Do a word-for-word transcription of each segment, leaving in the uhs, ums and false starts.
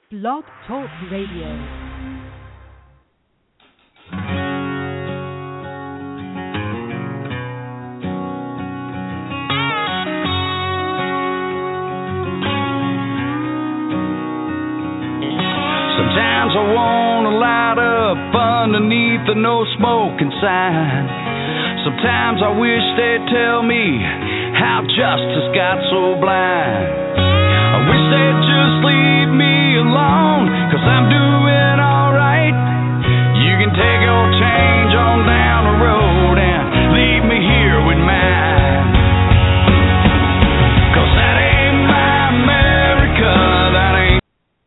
Blog Talk Radio. Sometimes I wanna light up underneath the no smoking sign. Sometimes I wish they'd tell me how justice got so blind. I wish they'd just leave me alone, 'cause I'm doing alright. You can take your change on down the road and leave me here with mine. 'Cause that ain't my America, that ain't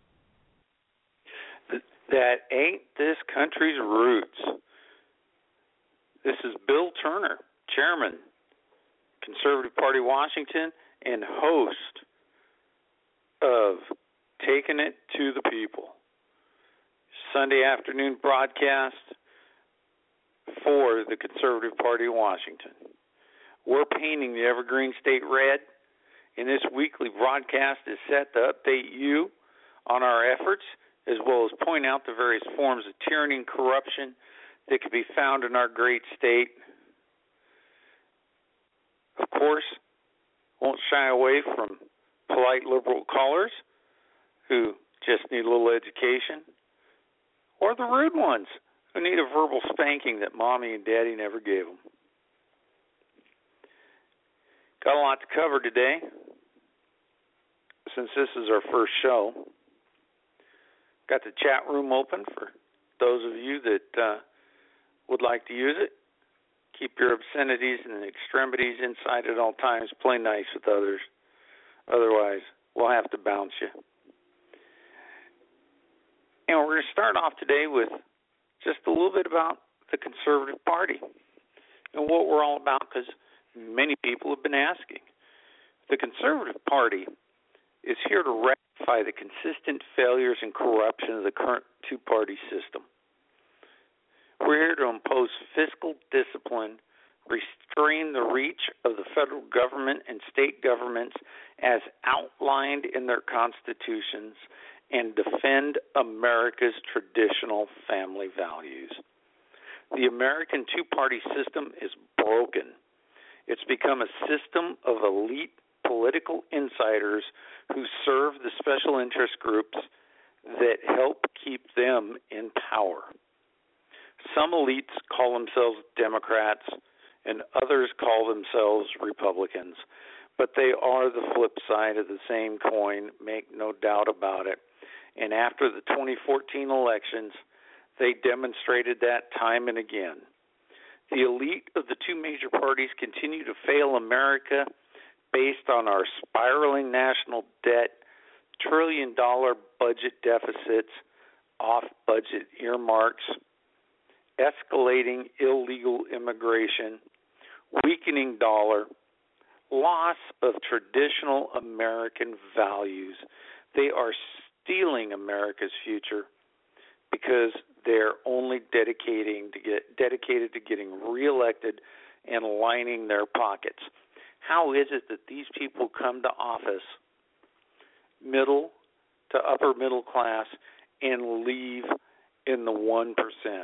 That ain't this country's roots. This is Bill Turner, Chairman, Conservative Party Washington, and host of Taking It to the People, Sunday afternoon broadcast for the Conservative Party Washington. We're painting the Evergreen State red, and this weekly broadcast is set to update you on our efforts, as well as point out the various forms of tyranny and corruption that can be found in our great state. Of course, won't shy away from polite liberal callers who just need a little education, or the rude ones who need a verbal spanking that mommy and daddy never gave them. Got a lot to cover today, since this is our first show. Got the chat room open for those of you that uh, would like to use it. Keep your obscenities and extremities inside at all times. Play nice with others. Otherwise, we'll have to bounce you. And we're going to start off today with just a little bit about the Conservative Party and what we're all about, because many people have been asking. The Conservative Party is here to rectify the consistent failures and corruption of the current two-party system. We're here to impose fiscal discipline, restrain the reach of the federal government and state governments as outlined in their constitutions, and defend America's traditional family values. The American two-party system is broken. It's become a system of elite political insiders who serve the special interest groups that help keep them in power. Some elites call themselves Democrats, and others call themselves Republicans, but they are the flip side of the same coin, make no doubt about it. And after the twenty fourteen elections, they demonstrated that time and again. The elite of the two major parties continue to fail America based on our spiraling national debt, trillion-dollar budget deficits, off-budget earmarks, escalating illegal immigration, weakening dollar, loss of traditional American values. They are stealing America's future because they're only dedicating to get dedicated to getting reelected and lining their pockets. How is it that these people come to office, middle to upper middle class, and leave in the one percent?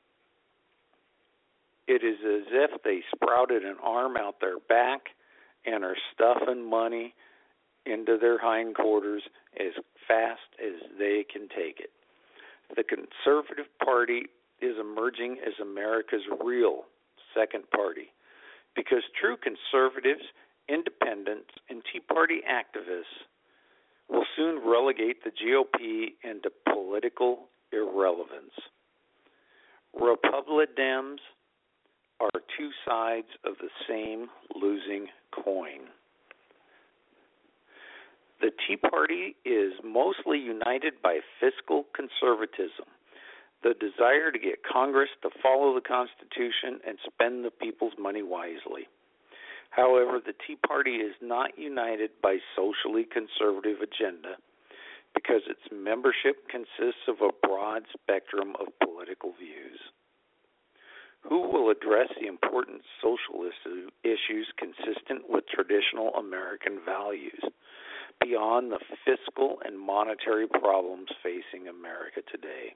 It is as if they sprouted an arm out their back and are stuffing money into their hindquarters as fast as they can take it. The Conservative Party is emerging as America's real second party, because true conservatives, independents, and Tea Party activists will soon relegate the G O P into political irrelevance. Republicans are two sides of the same losing coin. The Tea Party is mostly united by fiscal conservatism, the desire to get Congress to follow the Constitution and spend the people's money wisely. However, the Tea Party is not united by socially conservative agenda because its membership consists of a broad spectrum of political views. Who will address the important social issues consistent with traditional American values? beyond the fiscal and monetary problems facing America today.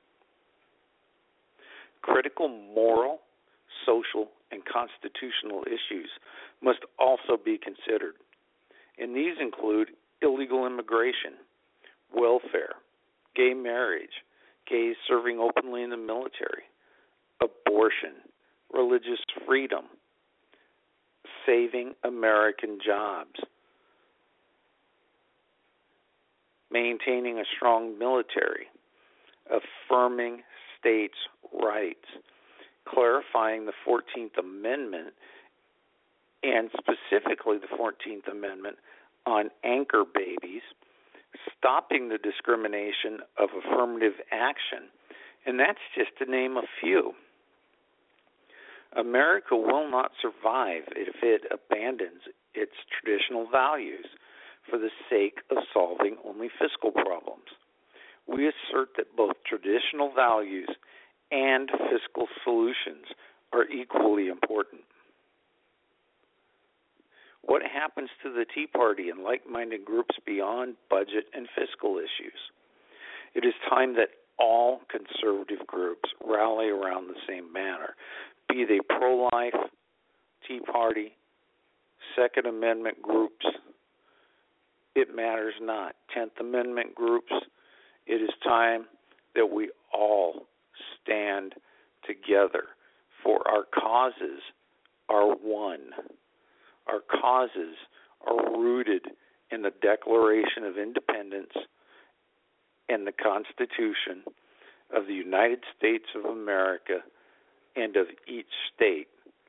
Critical moral, social, and constitutional issues must also be considered, and these include illegal immigration, welfare, gay marriage, gays serving openly in the military, abortion, religious freedom, saving American jobs, maintaining a strong military, affirming states' rights, clarifying the fourteenth Amendment, and specifically the fourteenth Amendment on anchor babies, stopping the discrimination of affirmative action, and that's just to name a few. America will not survive if it abandons its traditional values for the sake of solving only fiscal problems. We assert that both traditional values and fiscal solutions are equally important. What happens to the Tea Party and like-minded groups beyond budget and fiscal issues? It is time that all conservative groups rally around the same banner, be they pro-life, Tea Party, Second Amendment groups. It matters not. Tenth Amendment groups. It is time that we all stand together, for our causes are one. Our causes are rooted in the Declaration of Independence and the Constitution of the United States of America and of each state.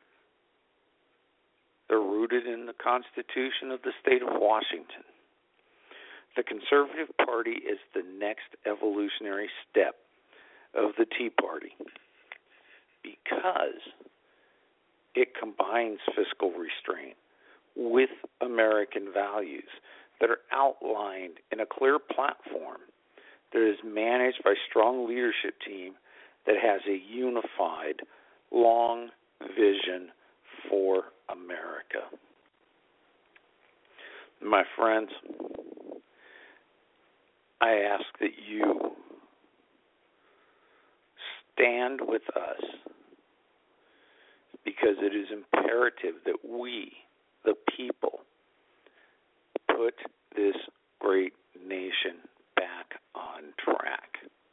They're rooted in the Constitution of the state of Washington. The Conservative Party is the next evolutionary step of the Tea Party because it combines fiscal restraint with American values that are outlined in a clear platform that is managed by a strong leadership team that has a unified, long vision for America. My friends, I ask that you stand with us because it is imperative that we, the people, put this great nation back on track.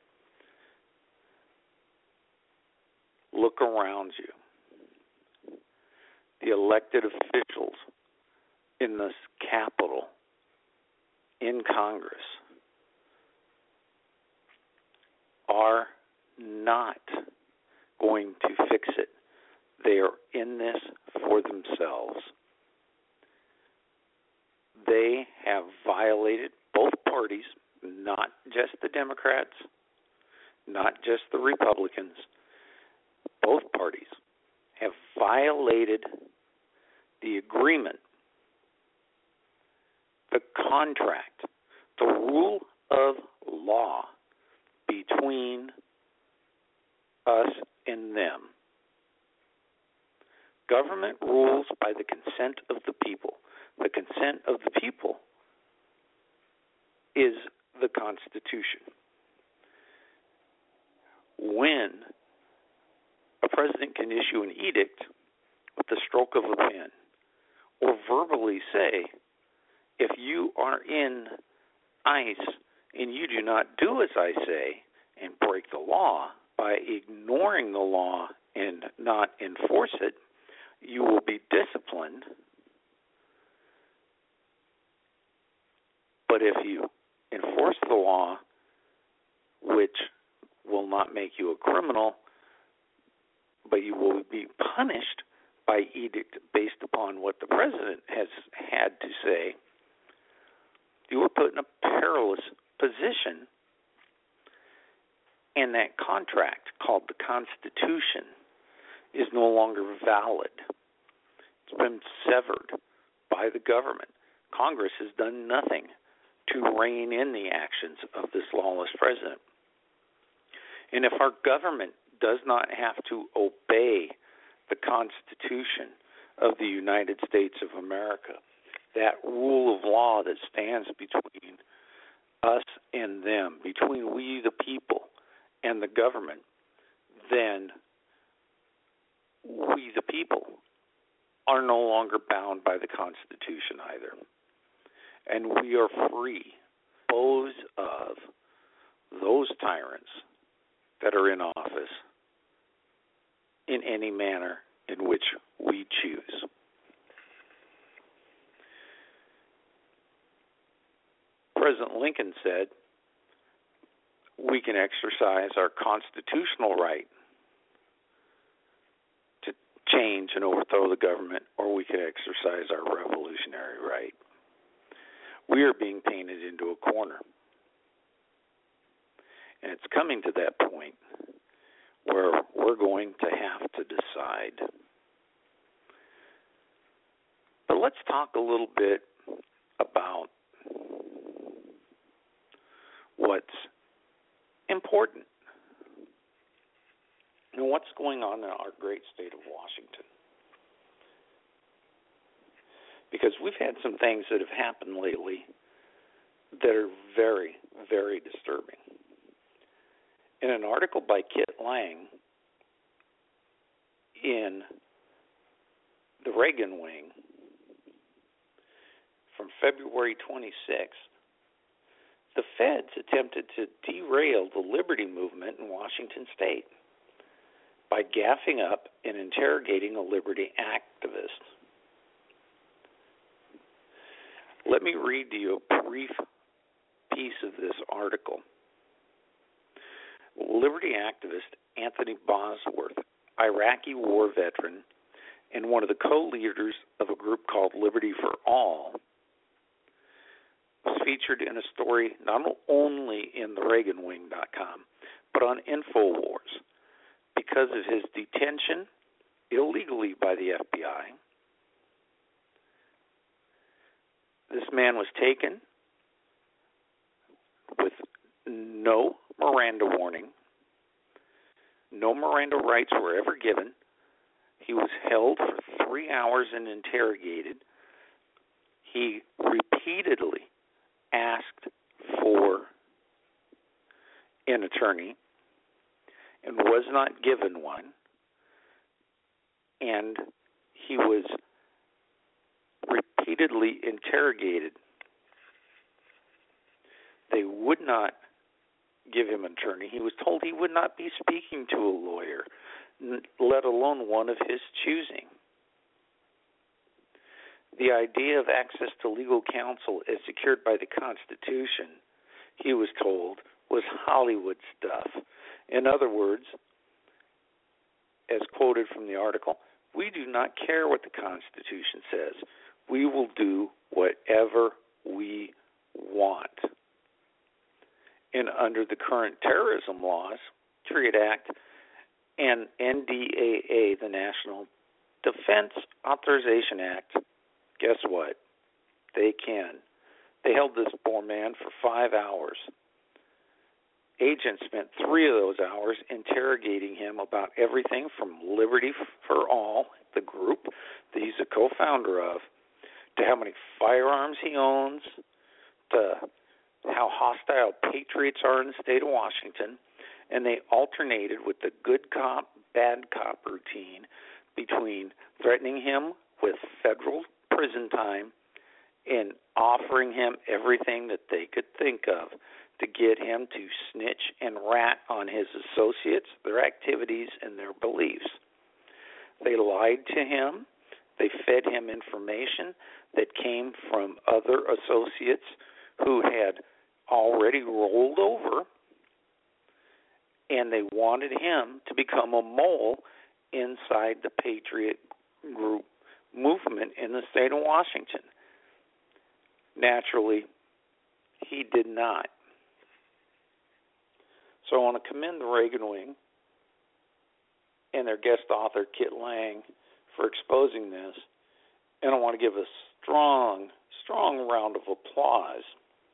Look around you. The elected officials in this Capitol, in Congress, are not going to fix it. They are in this for themselves. They have violated both parties, not just the Democrats, not just the Republicans. Both parties have violated the agreement, the contract, the rule of law between us and them. Government rules by the consent of the people. The consent of the people is the Constitution. When a president can issue an edict with the stroke of a pen or verbally say, if you are in ICE and you do not do as I say and break the law by ignoring the law and not enforce it, you will be disciplined. But if you enforce the law, which will not make you a criminal, but you will be punished by edict based upon what the president has had to say, you are put in a perilous position, and that contract called the Constitution is no longer valid. It's been severed by the government. Congress has done nothing to rein in the actions of this lawless president. And if our government does not have to obey the Constitution of the United States of America, that rule of law that stands between us and them, between we the people and the government, then we the people are no longer bound by the Constitution either. And we are free to dispose of those tyrants that are in office in any manner in which we choose. President Lincoln said, we can exercise our constitutional right to change and overthrow the government, or we can exercise our revolutionary right. We are being painted into a corner. And it's coming to that point where we're going to have to decide. But let's talk a little bit about what's important and what's going on in our great state of Washington. Because we've had some things that have happened lately that are very, very disturbing. In an article by Kit Lang in the Reagan Wing from February twenty-sixth, the feds attempted to derail the liberty movement in Washington state by gaffing up and interrogating a liberty activist. Let me read to you a brief piece of this article. Liberty activist Anthony Bosworth, Iraqi war veteran, and one of the co-leaders of a group called Liberty for All, was featured in a story not only in the Reagan Wing dot com, but on InfoWars because of his detention illegally by the F B I. This man was taken with no Miranda warning. No Miranda rights were ever given. He was held for three hours and interrogated. He repeatedly asked for an attorney and was not given one. And he was repeatedly interrogated. They would not give him an attorney. He was told he would not be speaking to a lawyer, let alone one of his choosing. The idea of access to legal counsel as secured by the Constitution, he was told, was Hollywood stuff. In other words, as quoted from the article, we do not care what the Constitution says. We will do whatever we want. And under the current terrorism laws, Patriot Act, and N D A A, the National Defense Authorization Act, guess what? They can. They held this poor man for five hours. Agents spent three of those hours interrogating him about everything from Liberty for All, the group that he's a co-founder of, to how many firearms he owns, to how hostile patriots are in the state of Washington, and they alternated with the good cop, bad cop routine between threatening him with federal prison time and offering him everything that they could think of to get him to snitch and rat on his associates, their activities, and their beliefs. They lied to him. They fed him information that came from other associates who had already rolled over, and they wanted him to become a mole inside the Patriot Group movement in the state of Washington. Naturally, he did not. So I want to commend the Reagan Wing and their guest author, Kit Lang, for exposing this. And I want to give a strong, strong round of applause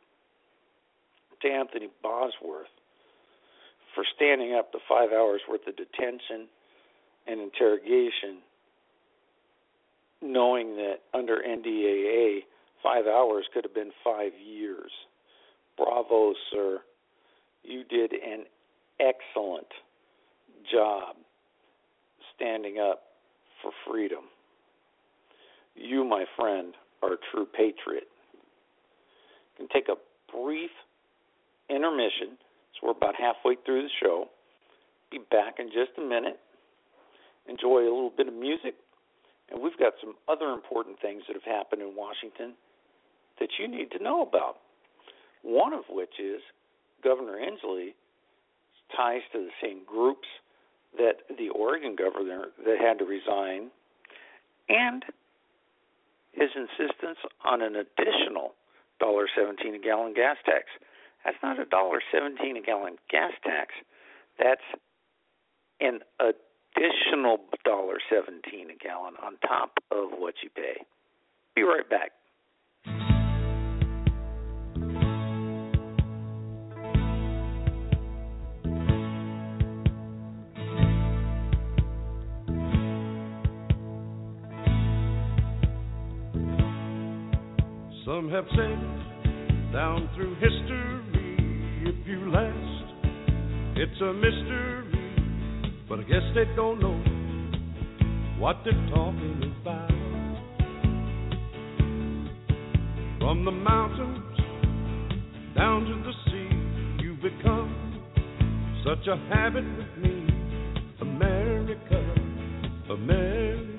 to Anthony Bosworth for standing up to five hours worth of detention and interrogation, knowing that under N D A A, Five hours could have been five years. Bravo, sir. You did an excellent job standing up for freedom. You, my friend, are a true patriot. You can take a brief intermission, so we're about halfway through the show. Be back in just a minute. Enjoy a little bit of music, and we've got some other important things that have happened in Washington that you need to know about. One of which is Governor Inslee ties to the same groups that the Oregon governor that had to resign, and his insistence on an additional one dollar seventeen a gallon gas tax. That's not a one dollar seventeen a gallon gas tax. That's an additional one dollar seventeen a gallon on top of what you pay. Be right back. Some have said down through history, if you last, it's a mystery. But I guess they don't know what they're talking about. From the mountains down to the sea, you've become such a habit with me. America, America.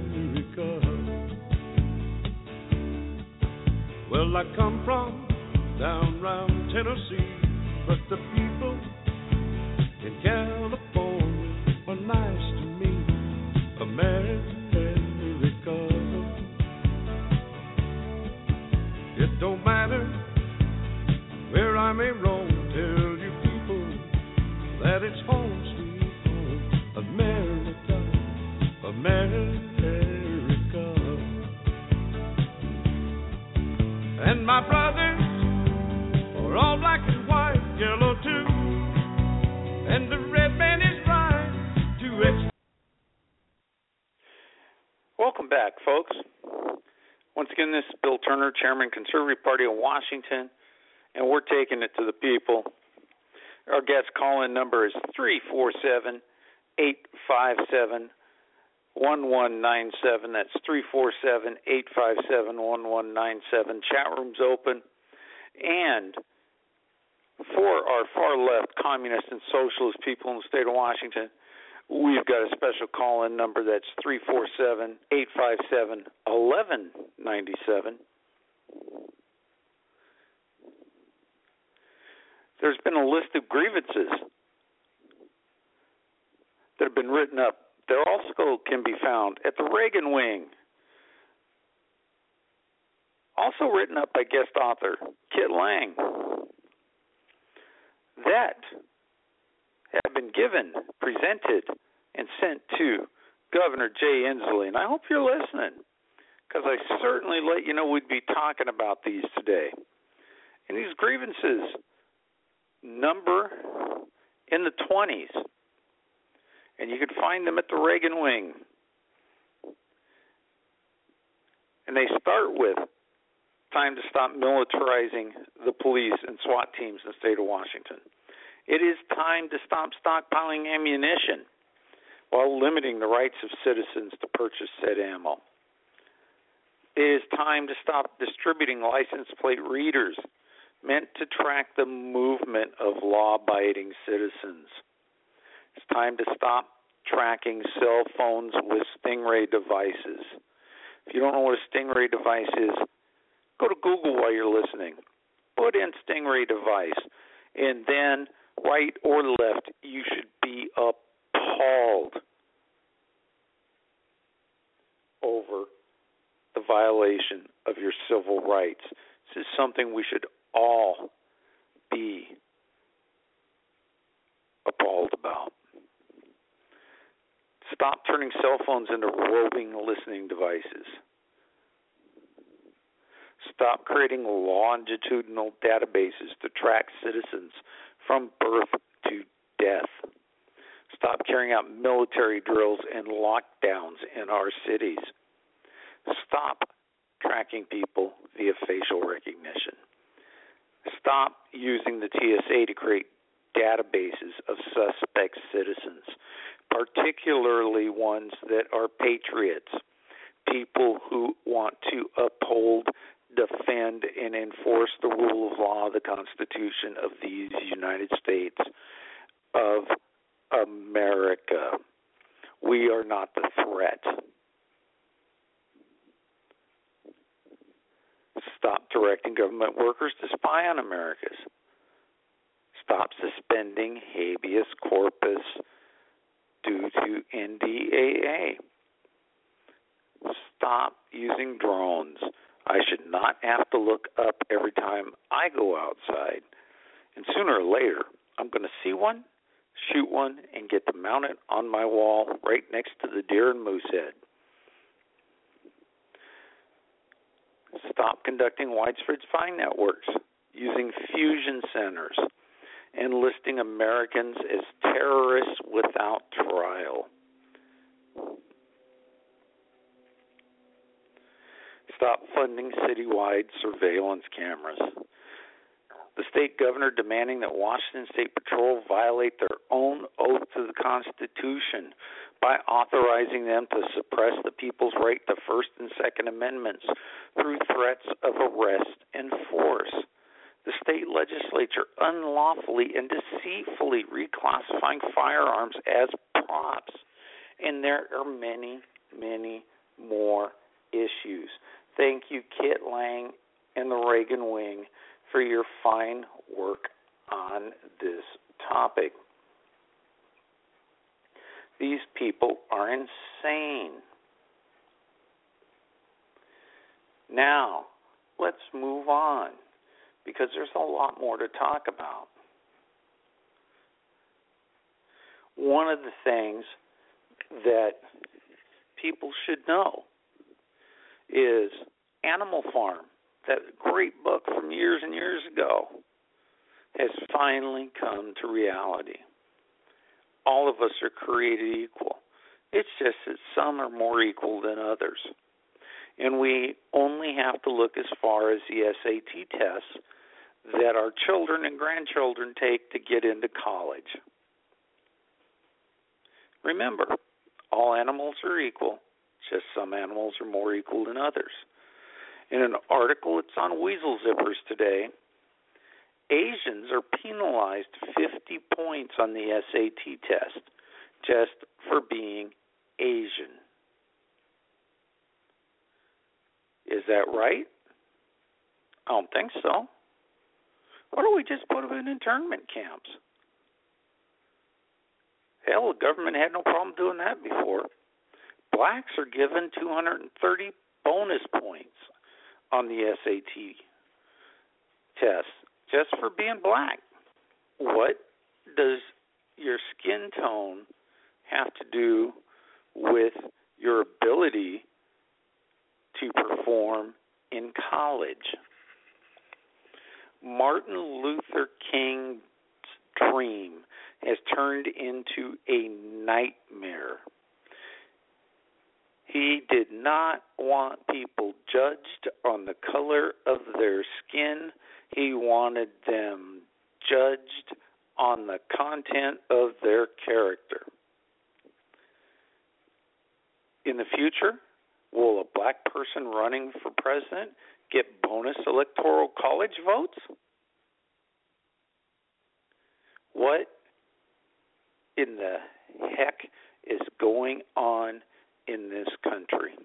Well, I come from down round Tennessee, but the people in California are nice to me. America, it don't matter where I may roam, tell you people that it's home sweet home. America, America. And my brothers are all black and white, yellow too, and the red man is right to ex- Welcome back, folks. Once again, this is Bill Turner, Chairman, Conservative Party of Washington, and we're taking it to the people. Our guest call-in number is three four seven, eight five seven, one one nine seven. That's three four seven, eight five seven, one one nine seven. Chat room's open. And for our far left communist and socialist people in the state of Washington, we've got a special call-in number that's three four seven, eight five seven, one one nine seven. There's been a list of grievances that have been written up. They also can be found at the Reagan Wing. Also written up by guest author Kit Lang. That have been given, presented, and sent to Governor Jay Inslee. And I hope you're listening, because I certainly let you know we'd be talking about these today. And these grievances number in the twenties. And you can find them at the Reagan Wing. And they start with time to stop militarizing the police and SWAT teams in the state of Washington. It is time to stop stockpiling ammunition while limiting the rights of citizens to purchase said ammo. It is time to stop distributing license plate readers meant to track the movement of law-abiding citizens. It's time to stop tracking cell phones with Stingray devices. If you don't know what a Stingray device is, go to Google while you're listening. Put in Stingray device, and then right or left, you should be appalled over the violation of your civil rights. This is something we should all be appalled about. Stop turning cell phones into roving listening devices. Stop creating longitudinal databases to track citizens from birth to death. Stop carrying out military drills and lockdowns in our cities. Stop tracking people via facial recognition. Stop using the T S A to create databases of suspect citizens, particularly ones that are patriots, people who want to uphold, defend, and enforce the rule of law, the Constitution of these United States of America. We are not the threat. Stop directing government workers to spy on Americans. Stop suspending habeas corpus due to N D A A. Stop using drones. I should not have to look up every time I go outside. And sooner or later, I'm going to see one, shoot one, and get them mounted on my wall right next to the deer and moose head. Stop conducting widespread spying networks using fusion centers and listing Americans as terrorists without trial. Stop funding citywide surveillance cameras. The state governor demanding that Washington State Patrol violate their own oath to the Constitution by authorizing them to suppress the people's right to First and Second Amendments through threats of arrest and force. The state legislature unlawfully and deceitfully reclassifying firearms as props. And there are many, many more issues. Thank you, Kit Lang and the Reagan Wing, for your fine work on this topic. These people are insane. Now, let's move on, because there's a lot more to talk about. One of the things that people should know is Animal Farm, that great book from years and years ago, has finally come to reality. All of us are created equal. It's just that some are more equal than others. And we only have to look as far as the S A T tests that our children and grandchildren take to get into college. Remember, all animals are equal, just some animals are more equal than others. In an article that's on Weasel Zippers today, Asians are penalized fifty points on the S A T test just for being Asian. Is that right? I don't think so. Why don't we just put them in internment camps? Hell, the government had no problem doing that before. Blacks are given two hundred thirty bonus points on the S A T test just for being black. What does your skin tone have to do with your ability to perform in college? Martin Luther King's dream has turned into a nightmare. He did not want people judged on the color of their skin. He wanted them judged on the content of their character. In the future, will a black person running for president get bonus electoral college votes? What in the heck is going on in this country?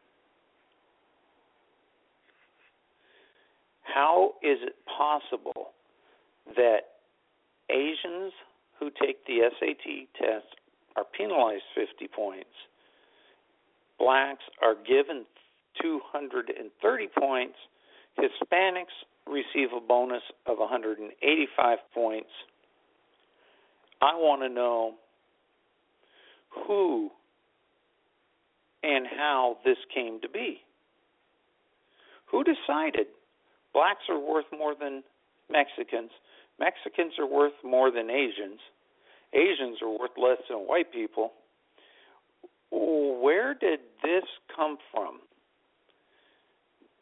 How is it possible that Asians who take the S A T test are penalized fifty points, blacks are given two hundred thirty points, Hispanics receive a bonus of one hundred eighty-five points? I want to know who and how this came to be. Who decided blacks are worth more than Mexicans, Mexicans are worth more than Asians, Asians are worth less than white people? Where did this come from?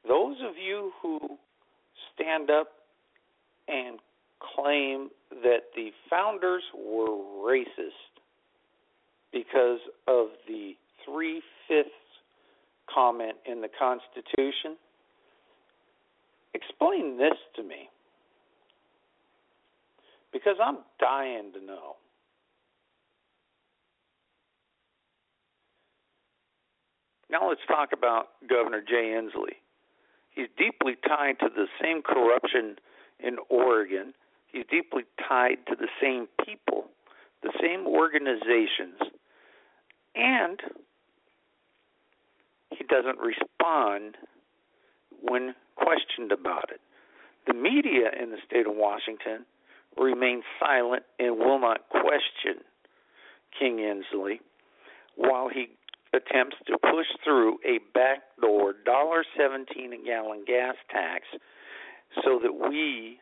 those of you who stand up and claim that the founders were racist because of the three-fifths comment in the Constitution, explain this to me, because I'm dying to know. Now let's talk about Governor Jay Inslee. He's deeply tied to the same corruption in Oregon. He's deeply tied to the same people, the same organizations, and he doesn't respond when questioned about it. The media in the state of Washington remains silent and will not question King Inslee while he attempts to push through a backdoor one dollar seventeen a gallon gas tax so that we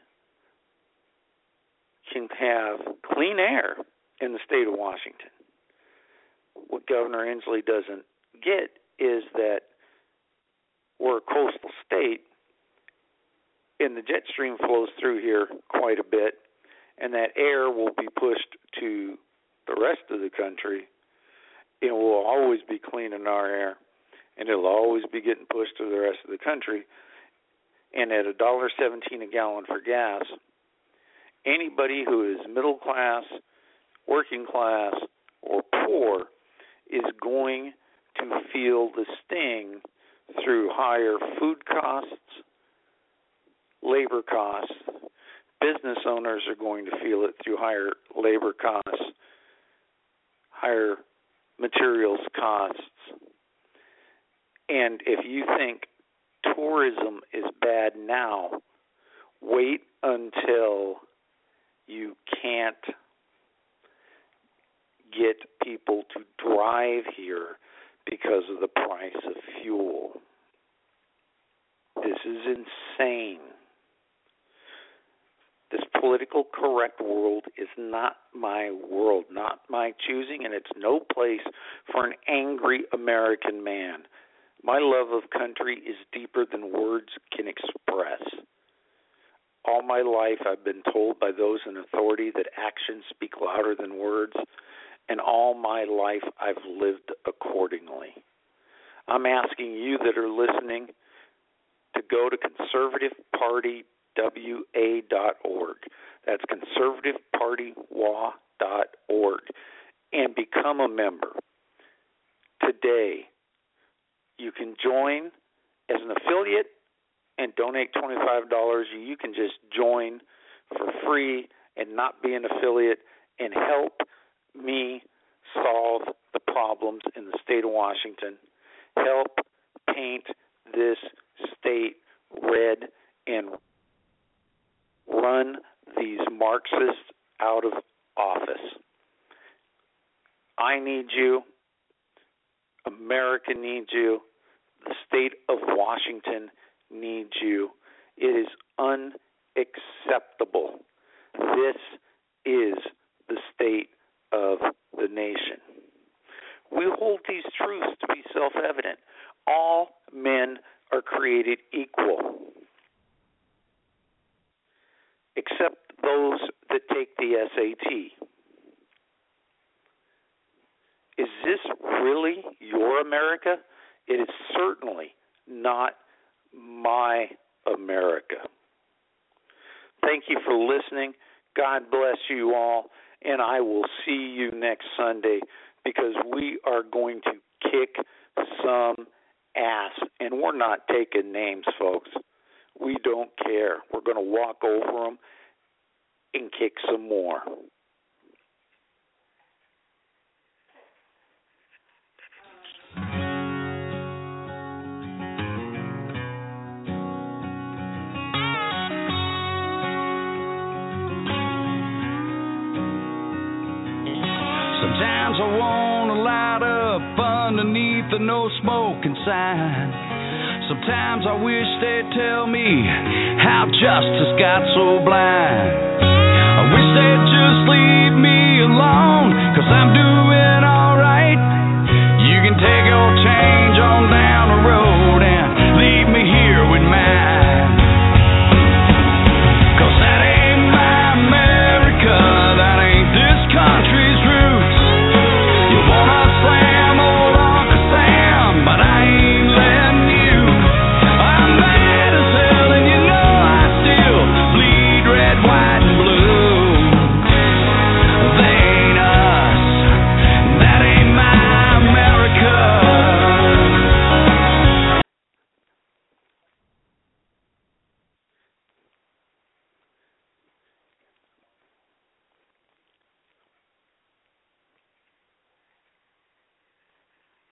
can have clean air in the state of Washington. What Governor Inslee doesn't get is that we're a coastal state and the jet stream flows through here quite a bit, and that air will be pushed to the rest of the country. It will always be clean in our air, and it'll always be getting pushed to the rest of the country. And at one dollar seventeen a gallon for gas, anybody who is middle class, working class, or poor is going to feel the sting through higher food costs, labor costs. Business owners are going to feel it through higher labor costs, higher materials costs. And if you think tourism is bad now, wait until you can't get people to drive here because of the price of fuel. This is insane. This political correct world is not my world, not my choosing, and it's no place for an angry American man. My love of country is deeper than words can express. All my life I've been told by those in authority that actions speak louder than words, and all my life I've lived accordingly. I'm asking you that are listening to go to conservative party w a dot org. That's conservative party w a dot org, and become a member. Today, you can join as an affiliate and donate twenty-five dollars. You can just join for free and not be an affiliate and help me solve the problems in the state of Washington. Help paint this state red and run these Marxists out of office. I need you. America needs you. The state of Washington needs you. It is unacceptable. This is the state of the nation. We hold these truths to be self-evident. All men are created equal, except those that take the S A T. Is this really your America? It is certainly not my America. Thank you for listening. God bless you all, and I will see you next Sunday because we are going to kick some ass, and we're not taking names, folks. We don't care. We're going to walk over them and kick some more. Sometimes I wanna light up underneath the no smoking sign. Sometimes I wish they'd tell me how justice got so blind. I wish they'd just leave me